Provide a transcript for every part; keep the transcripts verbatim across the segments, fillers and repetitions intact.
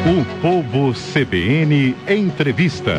O Povo C B N Entrevista.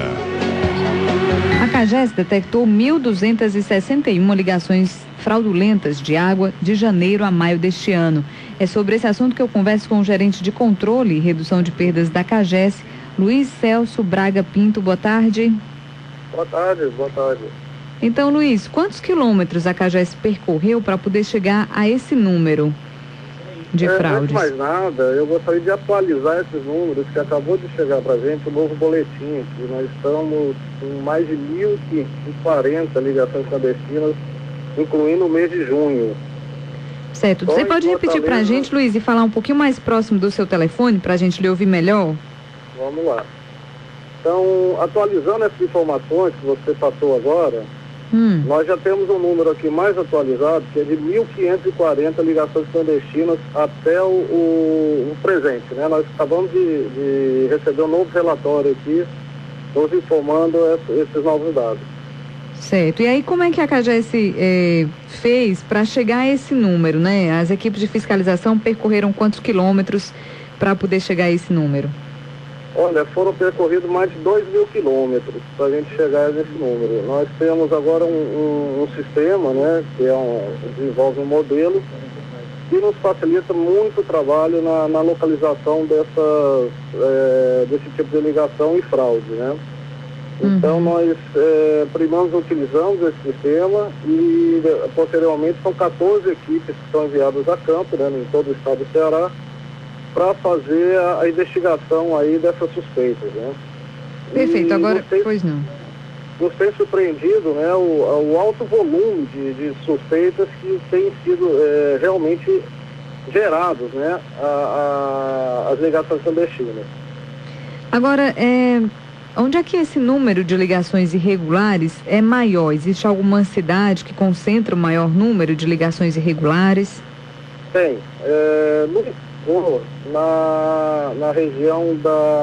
A CAGES detectou mil duzentas e sessenta e uma ligações fraudulentas de água de janeiro a maio deste ano. É sobre esse assunto que eu converso com o gerente de controle e redução de perdas da CAGES, Luiz Celso Braga Pinto. Boa tarde. Boa tarde, boa tarde. Então, Luiz, quantos quilômetros a CAGES percorreu para poder chegar a esse número de é, fraudes? Antes de mais nada, eu gostaria de atualizar esses números que acabou de chegar para a gente, o novo boletim, que nós estamos com mais de mil e quarenta ligações clandestinas, incluindo o mês de junho. Certo. Só Você pode repetir para a gente, Luiz, e falar um pouquinho mais próximo do seu telefone para a gente lhe ouvir melhor? Vamos lá. Então, atualizando essas informações que você passou agora, hum. nós já temos um número aqui mais atualizado, que é de mil quinhentas e quarenta ligações clandestinas até o, o, o presente, né? Nós acabamos de, de receber um novo relatório aqui, nos informando esse, esses novos dados. Certo. E aí, como é que a CAGES eh, fez para chegar a esse número, né? As equipes de fiscalização percorreram quantos quilômetros para poder chegar a esse número? Olha, foram percorridos mais de dois mil quilômetros para a gente chegar a esse número. Nós temos agora um, um, um sistema, né, que é um, desenvolve um modelo que nos facilita muito o trabalho na, na localização dessas, é, desse tipo de ligação e fraude, né? Então, uhum. nós é, primeiro utilizamos esse sistema e posteriormente são quatorze equipes que são enviadas a campo, né, em todo o estado do Ceará, para fazer a, a investigação aí dessas suspeitas, né? Perfeito, e agora, tem, pois não. Nos tem surpreendido, né, o, o alto volume de, de suspeitas que têm sido é, realmente gerados, né, a, a, as ligações clandestinas. Agora, é, onde é que esse número de ligações irregulares é maior? Existe alguma cidade que concentra o maior número de ligações irregulares? Tem. É, no Na, na região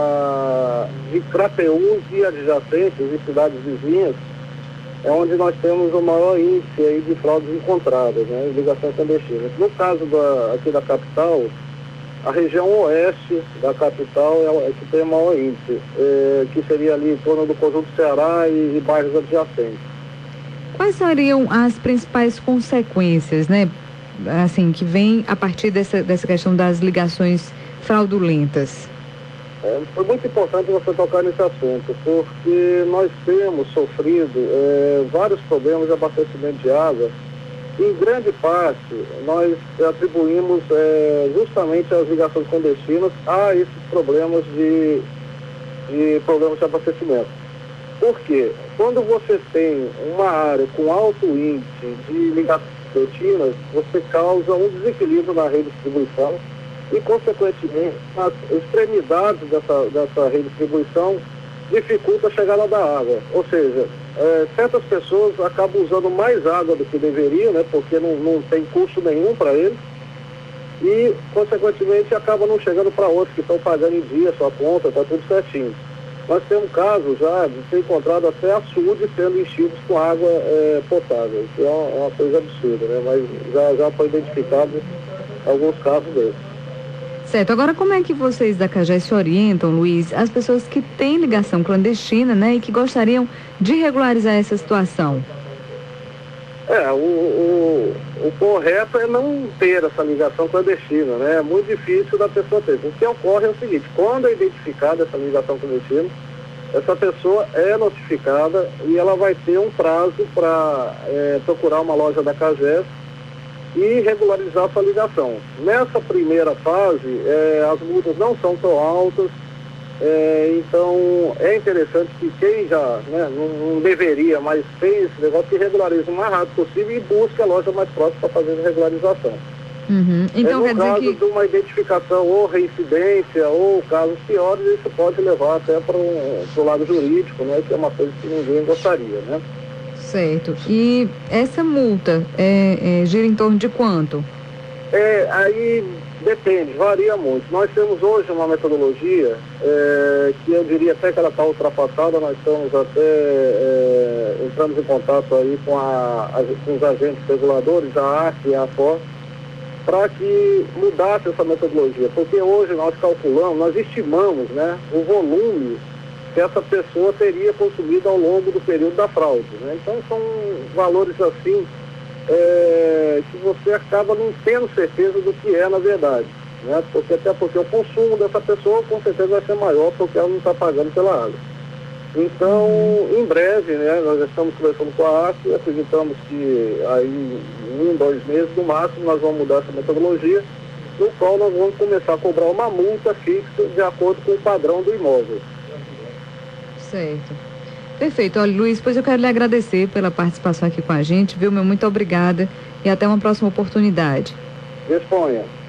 da, de Crateús e adjacentes, e cidades vizinhas, é onde nós temos o maior índice aí de fraudes encontradas, né, ligações clandestinas. No caso da, aqui da capital, a região oeste da capital é, é que tem o maior índice, é, que seria ali em torno do conjunto Ceará e, e bairros adjacentes. Quais seriam as principais consequências, né, assim, que vem a partir dessa, dessa questão das ligações fraudulentas? É, foi muito importante você tocar nesse assunto, porque nós temos sofrido é, vários problemas de abastecimento de água. Em grande parte, nós atribuímos é, justamente as ligações clandestinas a esses problemas de, de problemas de abastecimento. Por quê? Quando você tem uma área com alto índice de ligações rotinas, você causa um desequilíbrio na rede de distribuição e, consequentemente, as extremidades dessa, dessa rede de distribuição dificulta a chegada da água. Ou seja, é, certas pessoas acabam usando mais água do que deveriam, né, porque não, não tem custo nenhum para eles e, consequentemente, acaba não chegando para outros que estão pagando em dia a sua conta, está tudo certinho. Nós temos casos já de ter encontrado até açudes sendo enchidos com água é, potável, que é uma, uma coisa absurda, né? Mas já, já foi identificado alguns casos desses. Certo. Agora, como é que vocês da CAGES se orientam, Luiz, as pessoas que têm ligação clandestina, né, e que gostariam de regularizar essa situação? É, o, o, o correto é não ter essa ligação clandestina, né? É muito difícil da pessoa ter. O que ocorre é o seguinte: quando é identificada essa ligação clandestina, essa pessoa é notificada e ela vai ter um prazo para é, procurar uma loja da CAGES e regularizar sua ligação. Nessa primeira fase, é, as multas não são tão altas. É, então é interessante que quem já, né, não, não deveria, mas tem esse negócio, que regularize o mais rápido possível e busque a loja mais próxima para fazer a regularização. Uhum. Então, é, no quer caso dizer que... de uma identificação ou reincidência ou casos piores, isso pode levar até para um, o lado jurídico, né, que é uma coisa que ninguém gostaria, né? Certo. E essa multa é, é, gira em torno de quanto? É, aí depende, varia muito. Nós temos hoje uma metodologia é, que eu diria até que ela está ultrapassada. Nós estamos até é, entramos em contato aí com, a, a, com os agentes reguladores, a A C e a AFOR, para que mudasse essa metodologia, porque hoje nós calculamos, nós estimamos, né, o volume que essa pessoa teria consumido ao longo do período da fraude, né? Então são valores assim é, que você acaba não tendo certeza do que é na verdade, né? Porque até porque o consumo dessa pessoa com certeza vai ser maior porque ela não está pagando pela água. Então, em breve, né, nós já estamos conversando com a A C e acreditamos que aí em um, dois meses no máximo nós vamos mudar essa metodologia, no qual nós vamos começar a cobrar uma multa fixa de acordo com o padrão do imóvel. Certo. Perfeito. Olha, Luiz, pois eu quero lhe agradecer pela participação aqui com a gente, viu, meu? Muito obrigada e até uma próxima oportunidade. Disponha.